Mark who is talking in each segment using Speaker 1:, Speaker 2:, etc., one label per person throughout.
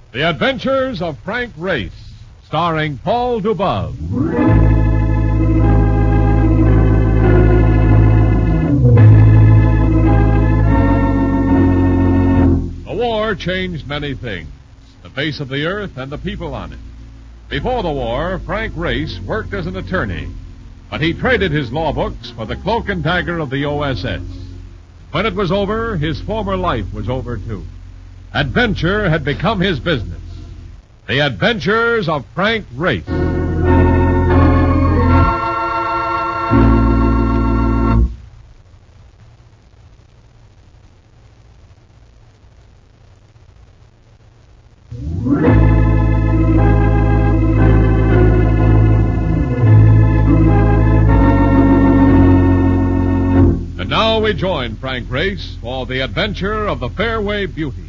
Speaker 1: The Adventures of Frank Race, starring Paul Dubov. The war changed many things, the face of the earth and the people on it. Before the war, Frank Race worked as an attorney, but he traded his law books for the cloak and dagger of the OSS. When it was over, his former life was over, too. Adventure had become his business. The Adventures of Frank Race. And now we join Frank Race for the adventure of the Fairway Beauty.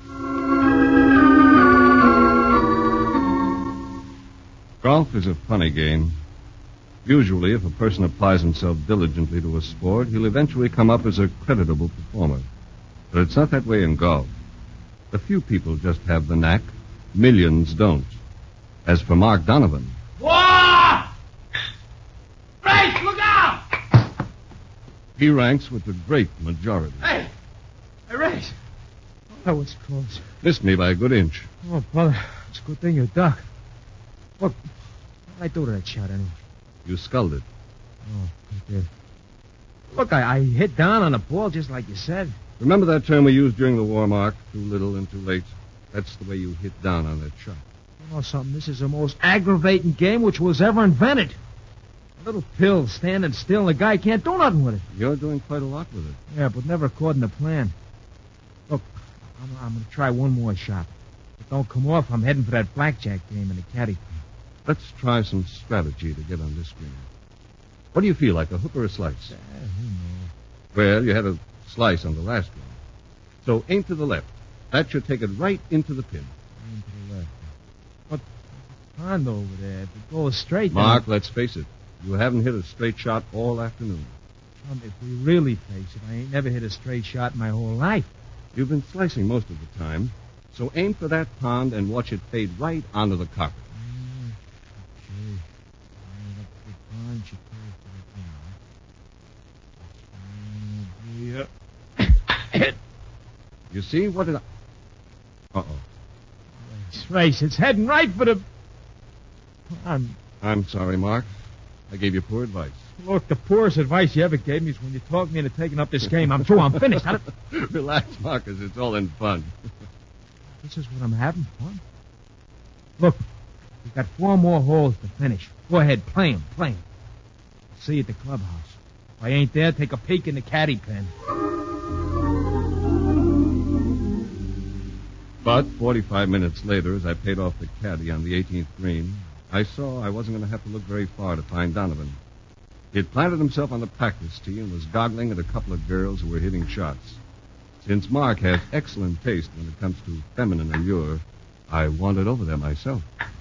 Speaker 2: Golf is a funny game. Usually, if a person applies himself diligently to a sport, he'll eventually come up as a creditable performer. But it's not that way in golf. A few people just have the knack. Millions don't. As for Mark Donovan...
Speaker 3: Whoa! Race, look out!
Speaker 2: He ranks with the great majority.
Speaker 3: Hey, Race.
Speaker 4: That was close.
Speaker 2: Missed me by a good inch.
Speaker 4: Oh, brother, it's a good thing you ducked. Look, what did I do to that shot, anyway?
Speaker 2: You sculled it.
Speaker 4: Oh, I did. Look, I hit down on the ball just like you said.
Speaker 2: Remember that term we used during the war, Mark? Too little and too late. That's the way you hit down on that shot.
Speaker 4: You know something? This is the most aggravating game which was ever invented. A little pill standing still, and the guy can't do nothing with it.
Speaker 2: You're doing quite a lot with it.
Speaker 4: Yeah, but never according to plan. Look, I'm going to try one more shot. If it don't come off, I'm heading for that blackjack game in the caddy.
Speaker 2: Let's try some strategy to get on this green. What do you feel, like a hook or a slice?
Speaker 4: Who knows?
Speaker 2: Well, you had a slice on the last one. So aim to the left. That should take it right into the pin.
Speaker 4: Aim to the left. But the pond over there, if it goes straight...
Speaker 2: Mark, let's face it. You haven't hit a straight shot all afternoon.
Speaker 4: If we really face it, I ain't never hit a straight shot in my whole life.
Speaker 2: You've been slicing most of the time. So aim for that pond and watch it fade right onto the carpet. You see? What did I... Uh-oh.
Speaker 4: Race, it's heading right for the...
Speaker 2: I'm sorry, Mark. I gave you poor advice.
Speaker 4: Look, the poorest advice you ever gave me is when you talked me into taking up this game. I'm through. I'm finished.
Speaker 2: Relax, Marcus. It's all in fun.
Speaker 4: This is what I'm having fun. Look, we've got 4 more holes to finish. Go ahead, play 'em. See you at the clubhouse. If I ain't there, take a peek in the caddy pen.
Speaker 2: But 45 minutes later, as I paid off the caddy on the 18th green, I saw I wasn't going to have to look very far to find Donovan. He had planted himself on the practice tee and was goggling at a couple of girls who were hitting shots. Since Mark has excellent taste when it comes to feminine allure, I wandered over there myself.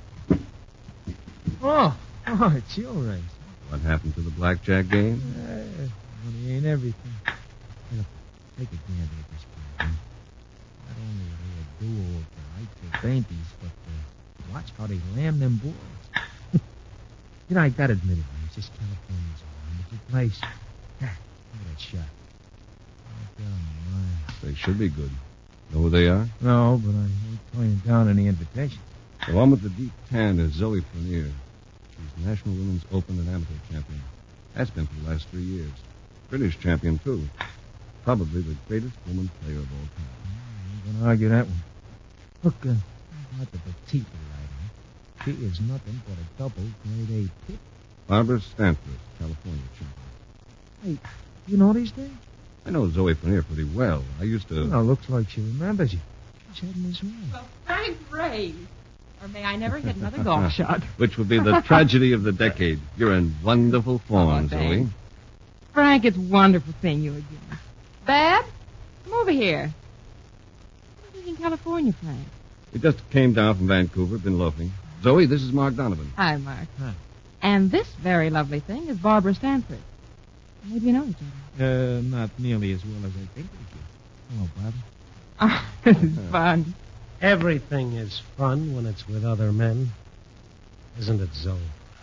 Speaker 4: Oh, it's your race.
Speaker 2: What happened to the blackjack game?
Speaker 4: Money ain't everything. Here, take a gander at this point. Not only are they a duo of delightful dainties, but watch how they lamb them boys. You know, I gotta admit it, man. It's just California's a wonderful place. Look at that shot. Right down the line.
Speaker 2: They should be good. Know who they are?
Speaker 4: No, but I ain't turning down any invitation.
Speaker 2: The one with the deep tan is Zoe Frenier. She's National Women's Open and Amateur champion. Has been for the last 3 years. British champion, too. Probably the greatest woman player of all time.
Speaker 4: I ain't gonna argue that one. Look, how about the petite rider? She is nothing but a double grade A pick.
Speaker 2: Barbara Stanford, California champion.
Speaker 4: Hey, you know these things?
Speaker 2: I know Zoe Frenier pretty well. I used to...
Speaker 4: Well, looks like she remembers you. She's heading this way.
Speaker 5: Well, Frank Race. Or may I never hit another golf shot.
Speaker 2: Which would be the tragedy of the decade. You're in wonderful form, Zoe.
Speaker 5: Frank, it's wonderful seeing you again. Bab, come over here. What are you in California, Frank?
Speaker 2: We just came down from Vancouver, been loafing. Zoe, this is Mark Donovan.
Speaker 5: Hi, Mark.
Speaker 4: Hi.
Speaker 5: And this very lovely thing is Barbara Stanford. Maybe you know each other.
Speaker 4: Not nearly as well as I think we do. Oh, Barbara.
Speaker 5: Oh, this is fun.
Speaker 6: Everything is fun when it's with other men. Isn't it, Zoe?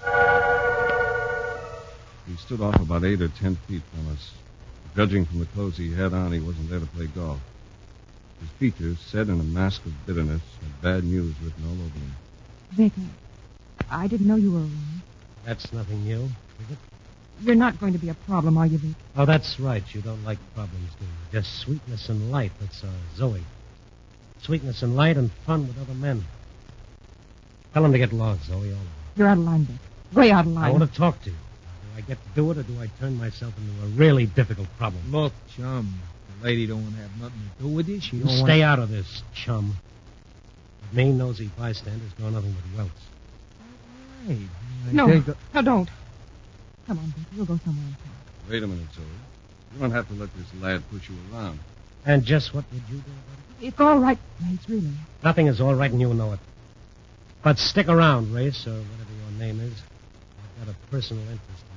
Speaker 2: He stood off about 8 or 10 feet from us. Judging from the clothes he had on, he wasn't there to play golf. His features, set in a mask of bitterness, had bad news written all over them.
Speaker 5: Vic, I didn't know you were around.
Speaker 6: That's nothing new, is it?
Speaker 5: You're not going to be a problem, are you, Vic?
Speaker 6: Oh, that's right. You don't like problems, do you? Just sweetness and light. That's Zoe. Sweetness and light and fun with other men. Tell him to get lost, Zoe. All right.
Speaker 5: You're out of line, Vic. Way out of line.
Speaker 6: I want to talk to you. Do I get to do it, or do I turn myself into a really difficult problem?
Speaker 4: Look, chum, the lady don't want to have nothing to do with it. She
Speaker 6: You
Speaker 4: don't
Speaker 6: stay
Speaker 4: want...
Speaker 6: out of this, chum. Me, nosy bystanders, know nothing but welts.
Speaker 4: Hey, I
Speaker 5: No,
Speaker 4: think...
Speaker 5: no, don't. Come on, Vic. We'll go somewhere and talk.
Speaker 2: Wait a minute, Zoe. You don't have to let this lad push you around.
Speaker 6: And just what would you do about it?
Speaker 5: It's all right, Race, really.
Speaker 6: Nothing is all right, and you know it. But stick around, Race, or whatever your name is. I've got a personal interest in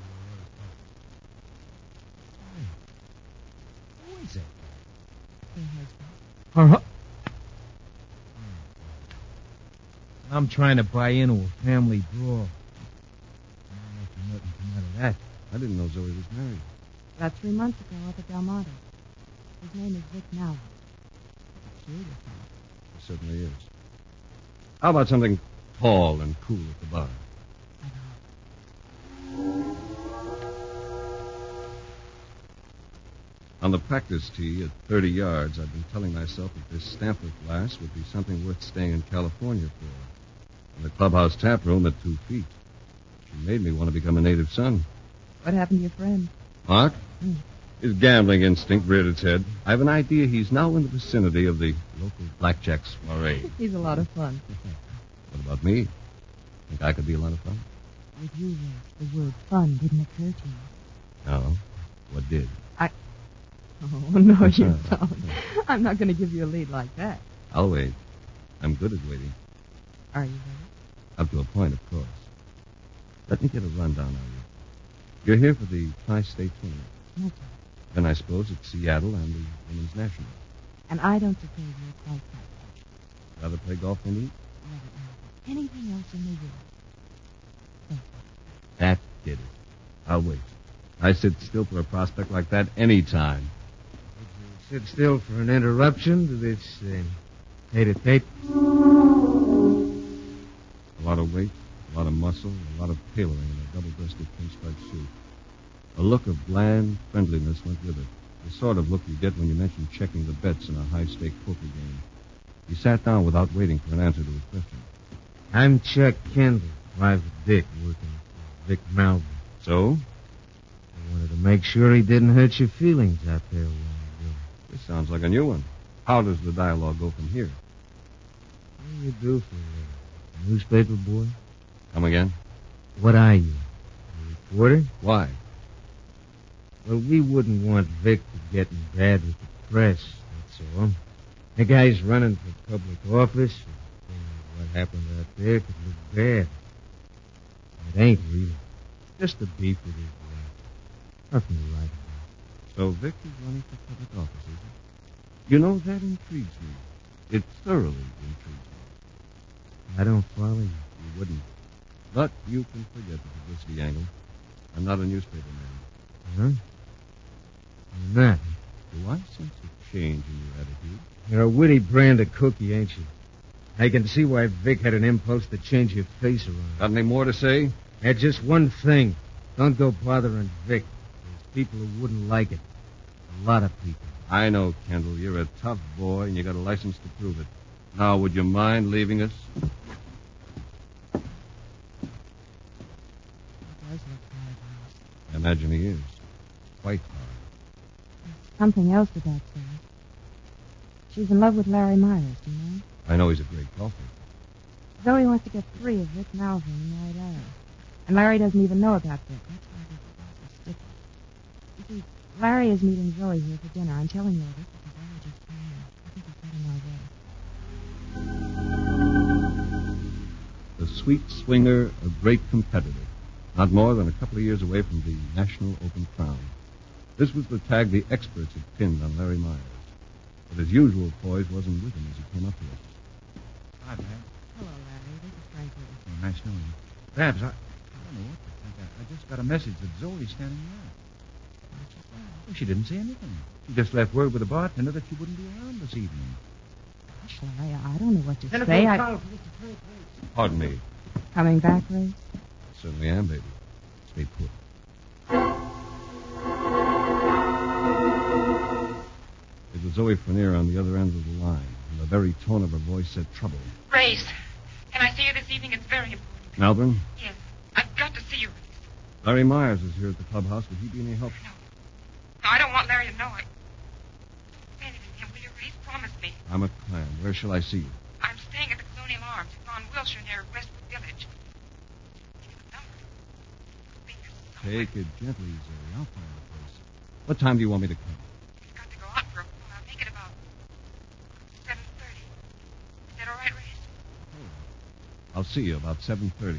Speaker 6: your
Speaker 4: Who is it?
Speaker 5: Her husband.
Speaker 4: I'm trying to buy into a family brawl. I'm making nothing come out of that.
Speaker 2: I didn't know Zoe was married.
Speaker 5: About 3 months ago, up at Delmado. His name is Vic Mallard. Curious, huh?
Speaker 2: He certainly is. How about something tall and cool at the bar? On the practice tee at 30 yards, I've been telling myself that this Stanford glass would be something worth staying in California for. And the clubhouse tap room at 2 feet. She made me want to become a native son.
Speaker 5: What happened to your friend?
Speaker 2: Mark?
Speaker 5: Hmm.
Speaker 2: His gambling instinct reared its head. I have an idea he's now in the vicinity of the local blackjack soiree.
Speaker 5: He's a lot of fun.
Speaker 2: What about me? Think I could be a lot of fun?
Speaker 5: With you, Race, the word fun didn't occur to you.
Speaker 2: No. What did?
Speaker 5: Oh, no, you don't. I'm not going to give you a lead like that.
Speaker 2: I'll wait. I'm good at waiting.
Speaker 5: Are you ready?
Speaker 2: Up to a point, of course. Let me get a rundown on you. You're here for the Tri-State Tournament.
Speaker 5: No, sir.
Speaker 2: Then I suppose it's Seattle and the Women's National.
Speaker 5: And I don't suppose you're quite that.
Speaker 2: Rather play golf than eat?
Speaker 5: Anything else in the world? Thank you.
Speaker 2: That did it. I'll wait. I sit still for a prospect like that any time.
Speaker 4: Would you sit still for an interruption to this tete-a-tete?
Speaker 2: A lot of weight, a lot of muscle, a lot of tailoring in a double-breasted pinstripe suit. A look of bland friendliness went with it. The sort of look you get when you mention checking the bets in a high-stake poker game. He sat down without waiting for an answer to his question.
Speaker 4: I'm Chuck Kendall, Private Dick, working for Vic Mallard.
Speaker 2: So?
Speaker 4: I wanted to make sure he didn't hurt your feelings out there a while ago.
Speaker 2: This sounds like a new one. How does the dialogue go from here?
Speaker 4: What do you do for a newspaper boy?
Speaker 2: Come again?
Speaker 4: What are you? A reporter?
Speaker 2: Why?
Speaker 4: Well, we wouldn't want Vic to get in bad with the press, that's all. The guy's running for public office. What happened out there could look bad. It ain't really. Just a beef with his wife. Nothing to write about.
Speaker 2: So Vic is running for public office, is he? You know, that intrigues me. It thoroughly intrigues me.
Speaker 4: I don't follow you.
Speaker 2: You wouldn't. But you can forget the publicity angle. I'm not a newspaper man.
Speaker 4: Huh? You're not.
Speaker 2: Do I sense a change in your attitude?
Speaker 4: You're a witty brand of cookie, ain't you? I can see why Vic had an impulse to change your face around.
Speaker 2: Got any more to say?
Speaker 4: Had just one thing. Don't go bothering Vic. There's people who wouldn't like it. A lot of people.
Speaker 2: I know, Kendall. You're a tough boy, and you got a license to prove it. Now, would you mind leaving us?
Speaker 5: It does look hard, Race.
Speaker 2: I imagine he is. Quite hard.
Speaker 5: There's something else to that, sir. She's in love with Larry Myers, do you know?
Speaker 2: I know he's a great golfer.
Speaker 5: Zoe wants to get free of Vic Malvin and marry Larry. And Larry doesn't even know about Vic. That's why this is so sticky. You see, Larry is meeting Zoe here for dinner. I'm telling you all this because Larry just came in. I think he's heading our way.
Speaker 2: The sweet swinger, a great competitor. Not more than a couple of years away from the National Open crown. This was the tag the experts had pinned on Larry Myers. But his usual poise wasn't with him as he came up to us.
Speaker 7: Hi, Babs.
Speaker 5: Hello, Larry. This is Frank Ritter.
Speaker 7: Oh, nice knowing you. Babs, I don't know what to think. I just got a message that Zoe's standing around.
Speaker 5: What'd she say?
Speaker 7: Well, she didn't say anything. She just left word with the bartender that she wouldn't be around this evening.
Speaker 5: Gosh, Larry, I don't know what to say.
Speaker 2: Pardon me.
Speaker 5: Coming back, Ray?
Speaker 2: Certainly am, baby. Stay put. It was Zoe Frenier on the other end of the line, and the very tone of her voice said trouble.
Speaker 8: Race, can I see you this evening? It's very important.
Speaker 2: Melbourne,
Speaker 8: Yes, I've got to see you, Race.
Speaker 2: Larry Myers is here at the clubhouse. Would he be any help?
Speaker 8: No, I don't want Larry to know it. Say anything to him, will you, Race? Promise me.
Speaker 2: I'm at Clan. Where shall I see you?
Speaker 8: I'm staying at the Colonial Arms on Wilshire near Westwood Village. Give you the number. I'll be here somewhere.
Speaker 2: Take it gently, Zoe. I'll find the place. What time do you want me to come?
Speaker 8: We've got to go out for a while. I'll make it about 7:30. Is that all right, Race?
Speaker 2: I'll see you about 7:30.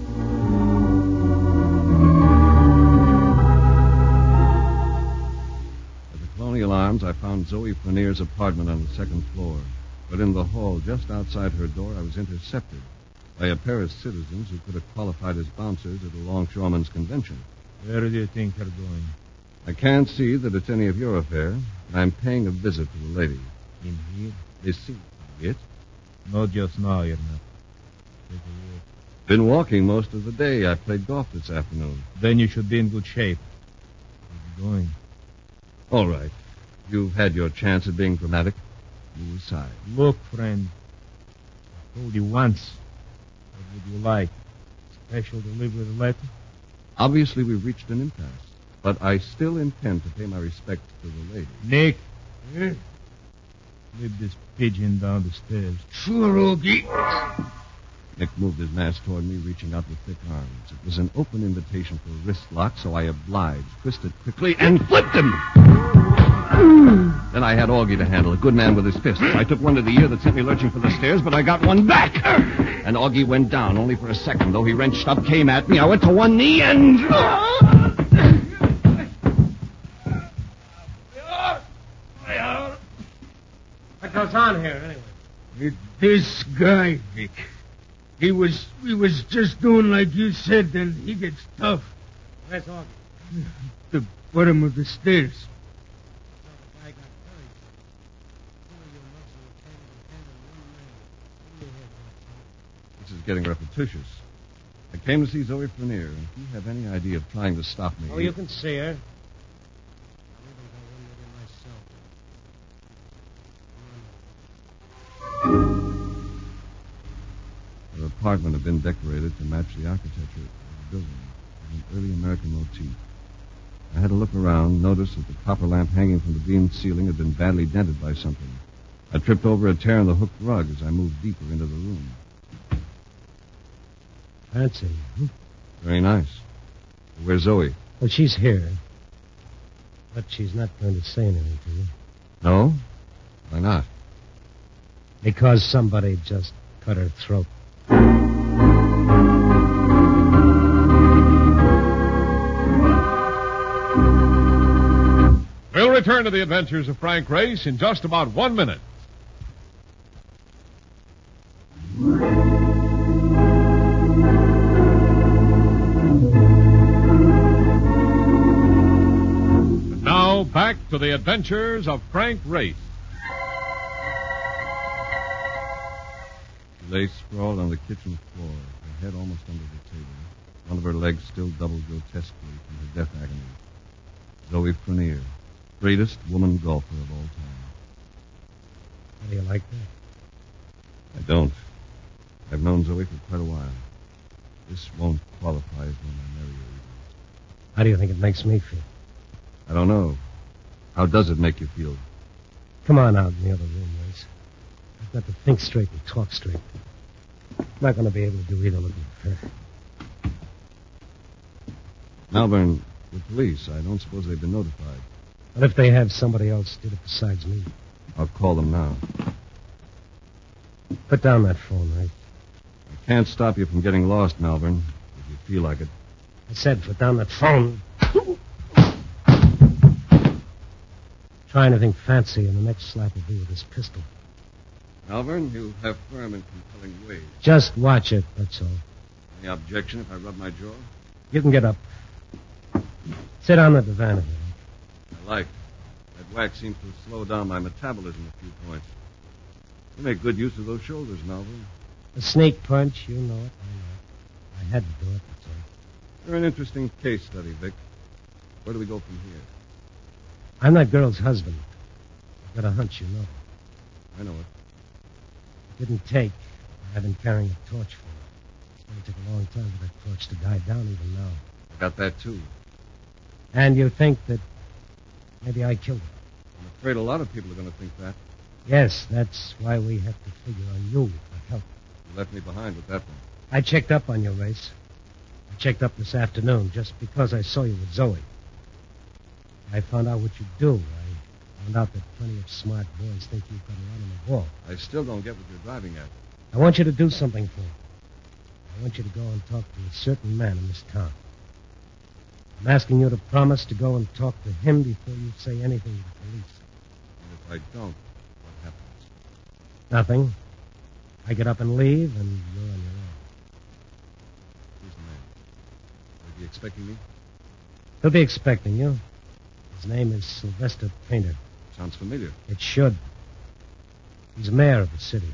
Speaker 2: At the Colonial Arms, I found Zoe Frenier's apartment on the second floor. But in the hall, just outside her door, I was intercepted by a pair of citizens who could have qualified as bouncers at a longshoremen's convention.
Speaker 4: Where do you think you're going?
Speaker 2: I can't see that it's any of your affair, and I'm paying a visit to the lady.
Speaker 4: In here?
Speaker 2: Is she it?
Speaker 4: Not just now, you're not. Take a walk.
Speaker 2: Been walking most of the day. I played golf this afternoon.
Speaker 4: Then you should be in good shape. Where are you going?
Speaker 2: All right. You've had your chance at being dramatic. You aside.
Speaker 4: Look, friend. I told you once. What would you like? Special delivery letter?
Speaker 2: Obviously, we've reached an impasse. But I still intend to pay my respects to the lady.
Speaker 4: Nick. Slip this pigeon down the stairs.
Speaker 3: Sure, Ogie.
Speaker 2: Nick moved his mask toward me, reaching out with thick arms. It was an open invitation for a wrist lock, so I obliged, twisted quickly, and flipped him. Then I had Augie to handle, a good man with his fists. I took one to the ear that sent me lurching for the stairs, but I got one back. And Augie went down, only for a second. Though he wrenched up, came at me. I went to one knee and...
Speaker 6: What goes on here, anyway?
Speaker 3: This guy, Vic. We was just doing like you said, then he gets tough.
Speaker 6: Where's Augie?
Speaker 3: The bottom of the stairs.
Speaker 6: The guy got courage.
Speaker 2: This is getting repetitious. I came to see Zoe Frenier, and if you have any idea of trying to stop me...
Speaker 6: Oh, you can see her. I'll even go in with her myself.
Speaker 2: Her apartment had been decorated to match the architecture of the building, with an early American motif. I had a look around, noticed that the copper lamp hanging from the beamed ceiling had been badly dented by something. I tripped over a tear in the hooked rug as I moved deeper into the room.
Speaker 6: Fancy.
Speaker 2: Very nice. Where's Zoe?
Speaker 6: Well, she's here. But she's not going to say anything to you.
Speaker 2: No? Why not?
Speaker 6: Because somebody just cut her throat.
Speaker 1: We'll return to the adventures of Frank Race in just about 1 minute. And now, back to the adventures of Frank Race.
Speaker 2: She lay sprawled on the kitchen floor, her head almost under the table, one of her legs still doubled grotesquely from her death agony. Zoe Frenier, greatest woman golfer of all time.
Speaker 6: How do you like that?
Speaker 2: I don't. I've known Zoe for quite a while. This won't qualify as when I marry her.
Speaker 6: How do you think it makes me feel?
Speaker 2: I don't know. How does it make you feel?
Speaker 6: Come on out in the other room, Race. I've got to think straight and talk straight. I'm not going to be able to do either looking at her.
Speaker 2: Malvern, the police, I don't suppose they've been notified.
Speaker 6: But if they have, somebody else did it besides me.
Speaker 2: I'll call them now.
Speaker 6: Put down that phone, Ray.
Speaker 2: I can't stop you from getting lost, Malvern, if you feel like it.
Speaker 6: I said put down that phone. Try anything fancy, and the next slap will be with this pistol.
Speaker 2: Malvern, you have firm and compelling ways.
Speaker 6: Just watch it, that's all.
Speaker 2: Any objection if I rub my jaw?
Speaker 6: You can get up. Sit on the divan here.
Speaker 2: I like. That whack seems to have slowed down my metabolism a few points. You make good use of those shoulders, Malvern.
Speaker 6: A snake punch, you know it. I know it. I had to do it, that's all.
Speaker 2: You're an interesting case study, Vic. Where do we go from here?
Speaker 6: I'm that girl's husband. I've got a hunch, you know.
Speaker 2: I know it.
Speaker 6: It didn't take. I've been carrying a torch for her. It's going to take a long time for that torch to die down even now.
Speaker 2: I got that, too.
Speaker 6: And you think that maybe I killed her?
Speaker 2: I'm afraid a lot of people are going to think that.
Speaker 6: Yes, that's why we have to figure on you for help.
Speaker 2: You left me behind with that one.
Speaker 6: I checked up on you, Race. I checked up this afternoon just because I saw you with Zoe. I found out what you do. I found out that plenty of smart boys think you've got a run on the ball.
Speaker 2: I still don't get what you're driving at.
Speaker 6: I want you to do something for me. I want you to go and talk to a certain man in this town. I'm asking you to promise to go and talk to him before you say anything to the police.
Speaker 2: And if I don't, what happens?
Speaker 6: Nothing. I get up and leave, and you're on your own.
Speaker 2: Who's the man? Are you expecting me?
Speaker 6: He'll be expecting you. His name is Sylvester Painter.
Speaker 2: Sounds familiar.
Speaker 6: It should. He's mayor of the city.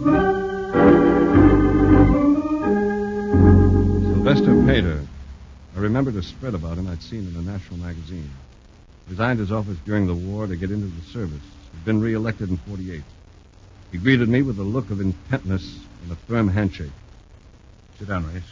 Speaker 2: Sylvester Pater. I remembered a spread about him I'd seen in a national magazine. Resigned his office during the war to get into the service. He'd been reelected in 48. He greeted me with a look of intentness and a firm handshake.
Speaker 7: Sit down, Race.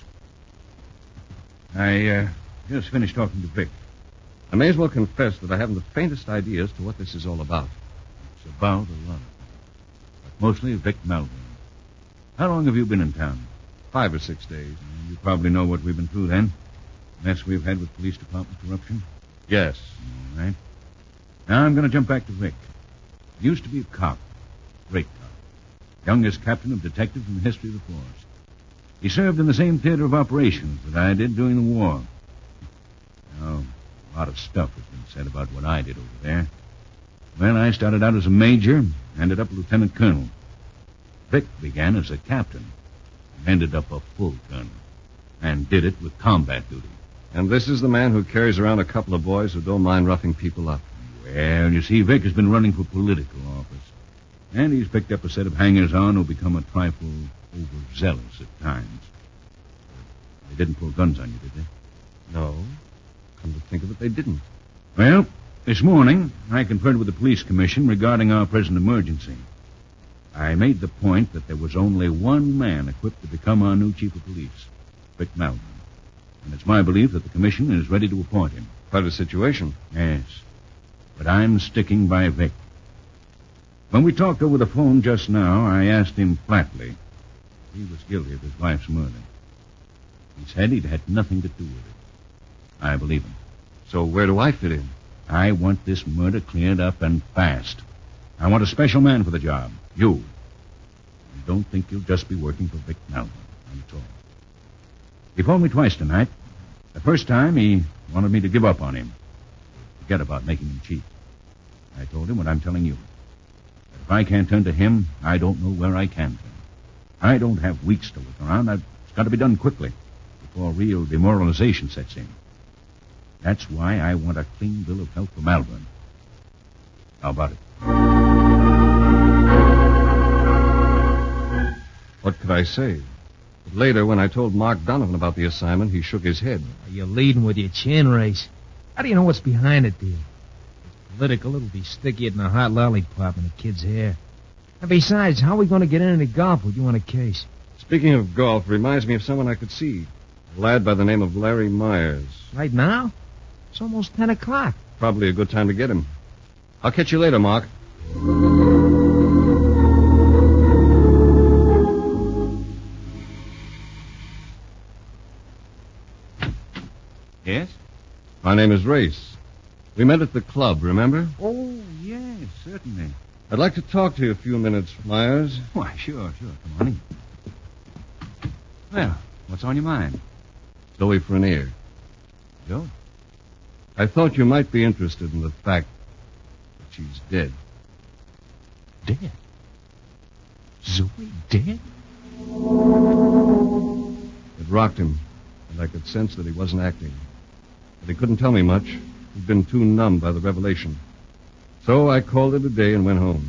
Speaker 7: I just finished talking to Vic.
Speaker 2: I may as well confess that I haven't the faintest idea as to what this is all about.
Speaker 7: It's about a lot. But mostly Vic Malvern. How long have you been in town?
Speaker 2: 5 or 6 days.
Speaker 7: You probably know what we've been through then. Mess we've had with police department corruption.
Speaker 2: Yes.
Speaker 7: All right. Now I'm going to jump back to Vic. He used to be a cop. Great cop. Youngest captain of detectives in the history of the force. He served in the same theater of operations that I did during the war. Now, a lot of stuff has been said about what I did over there. Well, I started out as a major, ended up a lieutenant colonel. Vic began as a captain, and ended up a full colonel, and did it with combat duty.
Speaker 2: And this is the man who carries around a couple of boys who don't mind roughing people up.
Speaker 7: Well, you see, Vic has been running for political office. And he's picked up a set of hangers-on who become a trifle overzealous at times. They didn't pull guns on you, did they?
Speaker 2: No. Come to think of it, they didn't.
Speaker 7: Well, this morning, I conferred with the police commission regarding our present emergency. I made the point that there was only one man equipped to become our new chief of police, Vic Malvern. And it's my belief that the commission is ready to appoint him.
Speaker 2: Quite a situation.
Speaker 7: Yes. But I'm sticking by Vic. When we talked over the phone just now, I asked him flatly if he was guilty of his wife's murder. He said he'd had nothing to do with it. I believe him.
Speaker 2: So where do I fit in?
Speaker 7: I want this murder cleared up and fast. I want a special man for the job. You. I don't think you'll just be working for Vic Malvern. Not at all. He phoned me twice tonight. The first time, he wanted me to give up on him. Forget about making him chief. I told him what I'm telling you. That if I can't turn to him, I don't know where I can turn. I don't have weeks to look around. It's got to be done quickly before real demoralization sets in. That's why I want a clean bill of health for Malvern. How about it?
Speaker 2: What could I say? But later, when I told Mark Donovan about the assignment, he shook his head.
Speaker 4: You're leading with your chin, Race. How do you know what's behind it, dear? It's political. It'll be stickier than a hot lollipop in a kid's hair. And besides, how are we going to get into golf with you on a case?
Speaker 2: Speaking of golf, reminds me of someone I could see. A lad by the name of Larry Myers.
Speaker 4: Right now? It's almost 10 o'clock.
Speaker 2: Probably a good time to get him. I'll catch you later, Mark.
Speaker 7: Yes?
Speaker 2: My name is Race. We met at the club, remember?
Speaker 7: Oh, yes, certainly.
Speaker 2: I'd like to talk to you a few minutes, Myers.
Speaker 7: Why, sure. Come on in. Well, what's on your mind?
Speaker 2: Zoe Frenier.
Speaker 7: Joe?
Speaker 2: I thought you might be interested in the fact that she's dead.
Speaker 7: Dead? Zoe dead?
Speaker 2: It rocked him, and I could sense that he wasn't acting. But he couldn't tell me much. He'd been too numbed by the revelation. So I called it a day and went home.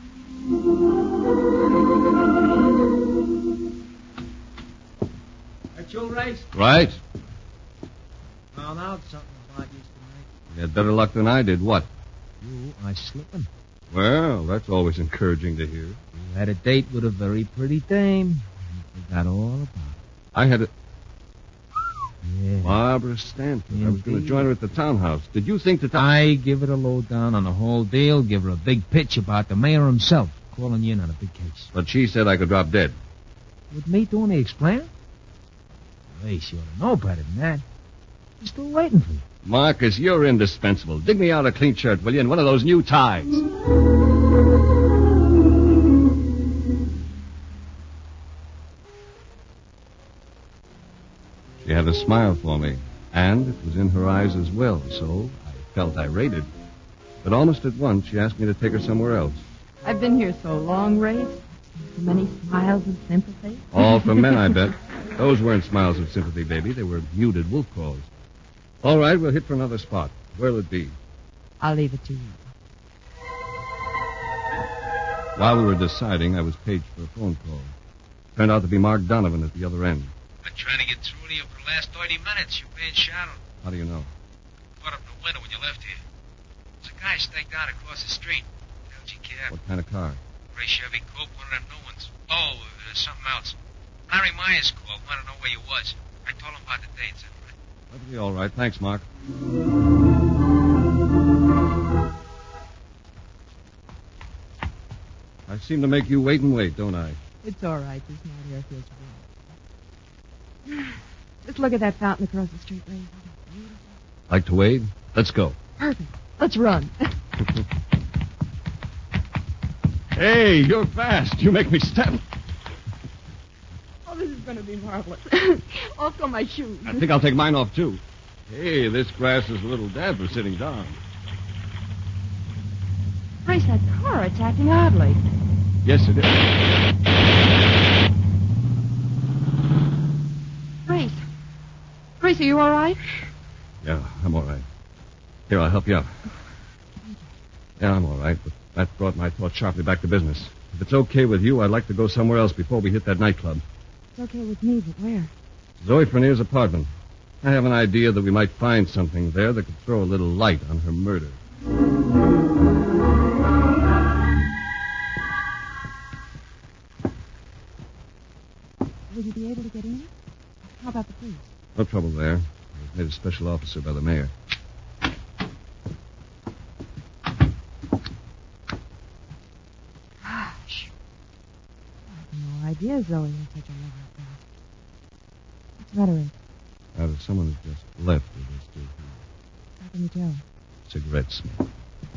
Speaker 4: That you, Race?
Speaker 2: Right?
Speaker 4: Found out something about you tonight.
Speaker 2: You had better luck than I did. What?
Speaker 4: You are slipping.
Speaker 2: Well, that's always encouraging to hear.
Speaker 4: You had a date with a very pretty dame. You forgot all about it.
Speaker 2: I had a...
Speaker 4: Yeah.
Speaker 2: Barbara Stanford. I was going to
Speaker 4: Indeed.
Speaker 2: join her at the townhouse. Did you think that...
Speaker 4: I give it a lowdown on the whole deal, give her a big pitch about the mayor himself calling you in on a big case.
Speaker 2: But she said I could drop dead.
Speaker 4: With me doing the explaining? Race, you ought to know better than that. I'm still waiting for you.
Speaker 2: Marcus, you're indispensable. Dig me out a clean shirt, will you, and one of those new ties. She had a smile for me, and it was in her eyes as well, so I felt irated. But almost at once, she asked me to take her somewhere else.
Speaker 5: I've been here so long, Race. So many smiles of sympathy.
Speaker 2: All from men, I bet. Those weren't smiles of sympathy, baby. They were muted wolf calls. All right, we'll hit for another spot. Where'll it be?
Speaker 5: I'll leave it to you.
Speaker 2: While we were deciding, I was paged for a phone call. Turned out to be Mark Donovan at the other end.
Speaker 9: Been trying to get through to you for the last 30 minutes. You're being shadowed.
Speaker 2: How do you know?
Speaker 9: Caught up in the window when you left here. There's a guy staked out across the street. LG cab.
Speaker 2: What kind of car?
Speaker 9: Gray Chevy Coupe, one of them new ones. Oh, something else. Larry Myers called. Wanted to know where you was. I told him about the dates.
Speaker 2: That'll be all right. Thanks, Mark. I seem to make you wait and wait, don't I?
Speaker 5: It's all right. This night here feels real. Just look at that fountain across the street, Race.
Speaker 2: Like to wade? Let's go.
Speaker 5: Perfect. Let's run.
Speaker 2: Hey, you're fast. You make me step.
Speaker 5: Oh, this is going to be marvelous. Off go my shoes.
Speaker 2: I think I'll take mine off, too. Hey, this grass is a little damp for sitting down.
Speaker 5: Race, that car, it's acting oddly.
Speaker 2: Yes, it is.
Speaker 5: Race. Race, are you all right?
Speaker 2: Yeah, I'm all right. Here, I'll help you up. Yeah, I'm all right, but that brought my thoughts sharply back to business. If it's okay with you, I'd like to go somewhere else before we hit that nightclub.
Speaker 5: It's okay with me, but where?
Speaker 2: Zoe Frenier's apartment. I have an idea that we might find something there that could throw a little light on her murder.
Speaker 5: Will you be able to get in? How about the police?
Speaker 2: No trouble there. I was made a special officer by the mayor.
Speaker 5: Gosh. I had no idea Zoe was such a lover of that. What's the matter, Rick?
Speaker 2: Someone has just left with us, too.
Speaker 5: How can you tell?
Speaker 2: Cigarette smoke.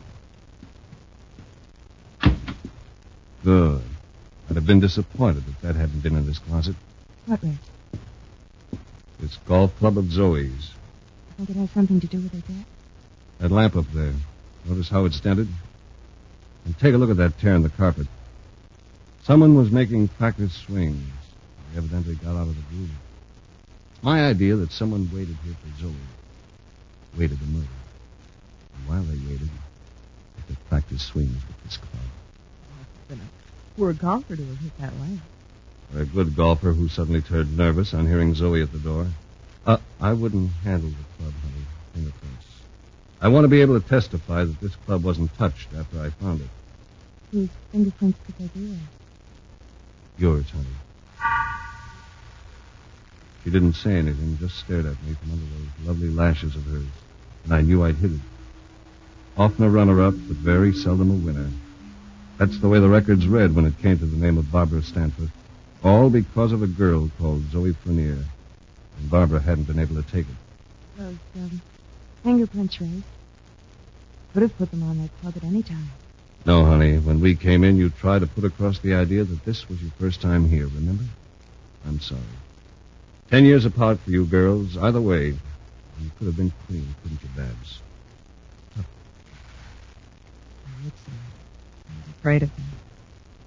Speaker 2: Good. I'd have been disappointed if that hadn't been in this closet.
Speaker 5: What, Rick?
Speaker 2: This golf club of Zoe's.
Speaker 5: I think it has something to do with her death.
Speaker 2: That lamp up there. Notice how it's dented? And take a look at that tear in the carpet. Someone was making practice swings. They evidently got out of the groove. It's my idea that someone waited here for Zoe. Waited to murder. And while they waited, they could practice swings with this club.
Speaker 5: Been a poor golfer to have hit that lamp.
Speaker 2: A good golfer who suddenly turned nervous on hearing Zoe at the door. I wouldn't handle the club, honey. Fingerprints. I want to be able to testify that this club wasn't touched after I found it.
Speaker 5: Whose fingerprints could they be?
Speaker 2: Yours, honey. She didn't say anything, just stared at me from under those lovely lashes of hers. And I knew I'd hit it. Often a runner-up, but very seldom a winner. That's the way the records read when it came to the name of Barbara Stanford. All because of a girl called Zoe Frenier. And Barbara hadn't been able to take it.
Speaker 5: Those fingerprints, Ray. Could have put them on that club at any time.
Speaker 2: No, honey. When we came in, you tried to put across the idea that this was your first time here, remember? I'm sorry. 10 years apart for you girls. Either way, you could have been clean, couldn't you, Babs?
Speaker 5: I was afraid of him.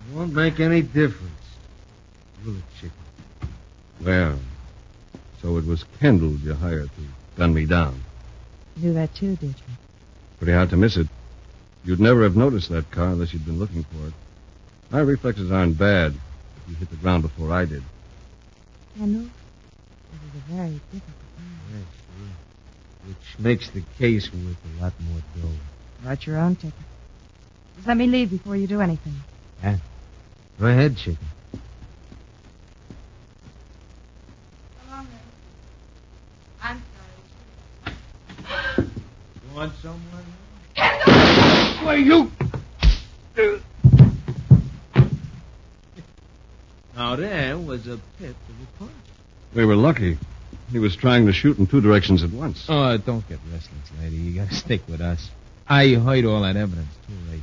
Speaker 3: Won't make any difference. Will it, chicken?
Speaker 2: Well, so it was Kendall you hired to gun me down.
Speaker 5: You do that too, did you?
Speaker 2: Pretty hard to miss it. You'd never have noticed that car unless you'd been looking for it. My reflexes aren't bad. You hit the ground before I did.
Speaker 5: Kendall, this is a very difficult man.
Speaker 4: Yes, yeah. Which makes the case worth a lot more dough.
Speaker 5: Write your own ticket. Just let me leave before you do anything.
Speaker 4: Yeah. Go ahead, chicken.
Speaker 5: I'm
Speaker 4: You want someone?
Speaker 3: Why, you...
Speaker 4: Now, there was a pit of a punch.
Speaker 2: We were lucky. He was trying to shoot in two directions at once.
Speaker 4: Oh, don't get restless, lady. You gotta stick with us. I heard all that evidence, too, Race,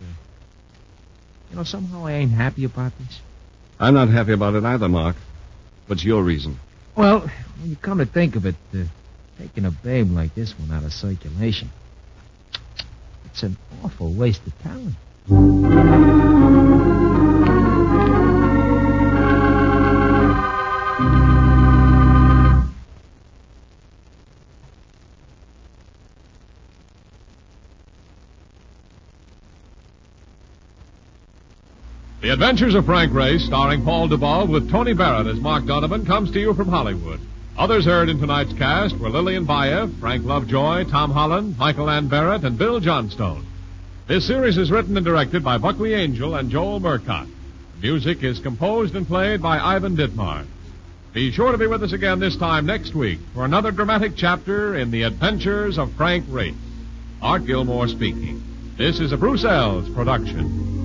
Speaker 4: but, somehow I ain't happy about this.
Speaker 2: I'm not happy about it either, Mark. What's your reason?
Speaker 4: Well, when you come to think of it, taking a babe like this one out of circulation, it's an awful waste of talent.
Speaker 1: The Adventures of Frank Race, starring Paul Duvall with Tony Barrett as Mark Donovan, comes to you from Hollywood. Others heard in tonight's cast were Lillian Baeff, Frank Lovejoy, Tom Holland, Michael Ann Barrett, and Bill Johnstone. This series is written and directed by Buckley Angel and Joel Murcott. The music is composed and played by Ivan Ditmar. Be sure to be with us again this time next week for another dramatic chapter in The Adventures of Frank Race. Art Gilmore speaking. This is a Bruce Ells production.